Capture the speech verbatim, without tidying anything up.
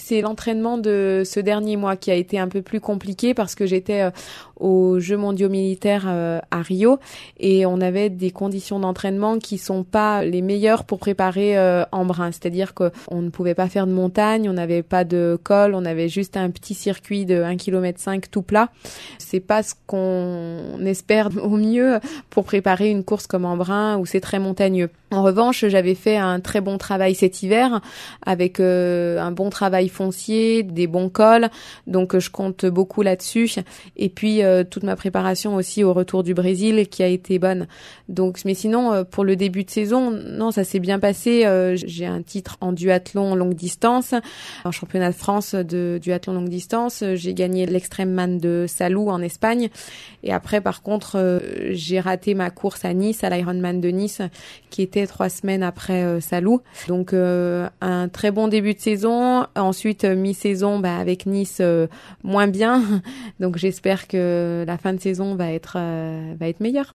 C'est l'entraînement de ce dernier mois qui a été un peu plus compliqué parce que j'étais euh, aux Jeux mondiaux militaires euh, à Rio et on avait des conditions d'entraînement qui sont pas les meilleures pour préparer euh, Embrun. C'est-à-dire qu'on ne pouvait pas faire de montagne, on n'avait pas de col, on avait juste un petit circuit de un kilomètre cinq tout plat. C'est pas ce qu'on espère au mieux pour préparer une course comme Embrun où c'est très montagneux. En revanche, j'avais fait un très bon travail cet hiver avec euh, un bon travail foncier, des bons cols, donc je compte beaucoup là-dessus. Et puis euh, toute ma préparation aussi au retour du Brésil qui a été bonne. Donc, mais sinon euh, pour le début de saison, non, ça s'est bien passé. Euh, j'ai un titre en duathlon longue distance, en championnat de France de duathlon longue distance. J'ai gagné l'Extreme Man de Salou en Espagne. Et après, par contre, euh, j'ai raté ma course à Nice, à l'Ironman de Nice, qui était trois semaines après euh, Salou. Donc euh, un très bon début de saison. Ensuite euh, mi-saison bah, avec Nice euh, moins bien. Donc j'espère que la fin de saison va être euh, va être meilleure.